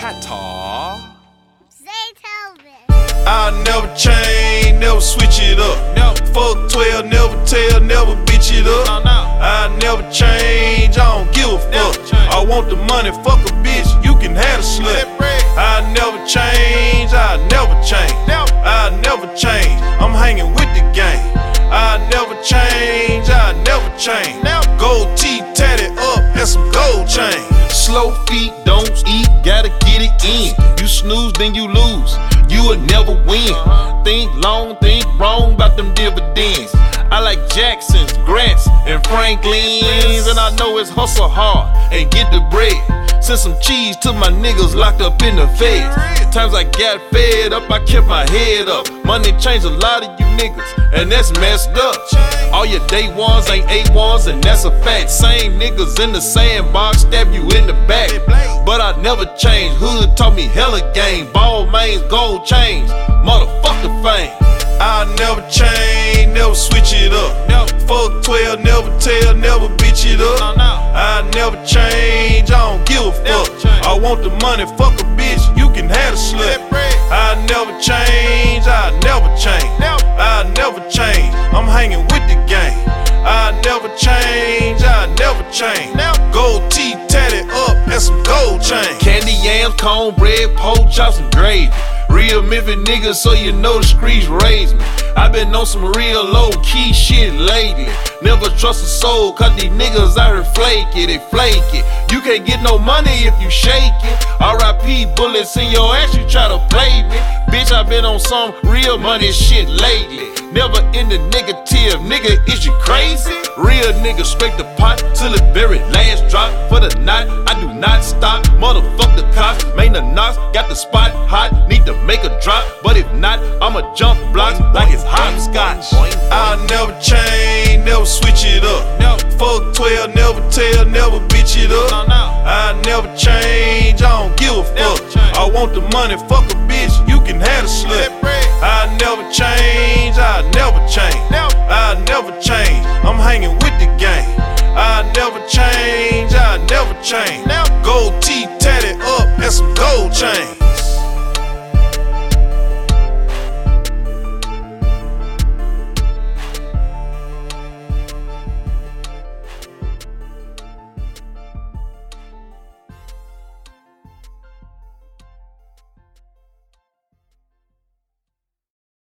Tata. I'll never change, never switch it up. Fuck 12, never tell, never bitch it up. I'll never change, I don't give a fuck. I want the money, fuck a bitch, you can have a slut. I'll never change, I'll never change. I'll never change, I'm hanging with the gang. I'll never change, I'll never change. Gold teeth tatted up and some gold chain. Slow feet, don't eat, gotta get it in. You snooze, then you lose, you will never win. Think long, think wrong about them dividends. I like Jacksons, Grants, and Franklins, and I know it's hustle hard and get the bread. Send some cheese to my niggas locked up in the feds. Times I got fed up, I kept my head up. Money changed a lot of you niggas, and that's messed up. All your day ones ain't A1s, and that's a fact. Same niggas in the sandbox, stab you in the back. But I never changed, hood taught me hella game. Ball mains, gold chains, motherfucker fame. I'll never change, never switch it up. Fuck 12, never tell, never bitch it up. I'll never change, I don't give a fuck. I want the money, fuck a bitch, you can have a slut. I'll never change, I'll never change. I'll never change, I'm hanging with the gang. I'll never change, I'll never change. Gold teeth tatted up and some gold chain. Candy yams, cornbread, pork chops, and gravy. Real Memphis niggas, so you know the streets raised me. I been on some real low-key shit lately. Never trust a soul, cause these niggas out here flaky, they flaky. You can't get no money if you shake it. R.I.P. bullets in your ass, you try to play me. Bitch, I been on some real money shit lately. Never in the negative, nigga, is you crazy? Real nigga, straight the pot till the very last drop. For the night, I do not stop. Motherfuck the cops, main the knots, got the spot hot. Need to make a drop, but if not, I'ma jump blocks like it's hopscotch. I'll never change, never switch it up. Fuck 12, never tell, never bitch it up. I'll never change, I don't give a fuck. I want the money, fuck a bitch, you can have a slut. I'll never change, I'll never change. I'll never change, I'm hanging with the gang. I'll never change, I'll never change. Gold teeth tatted up and some gold chain.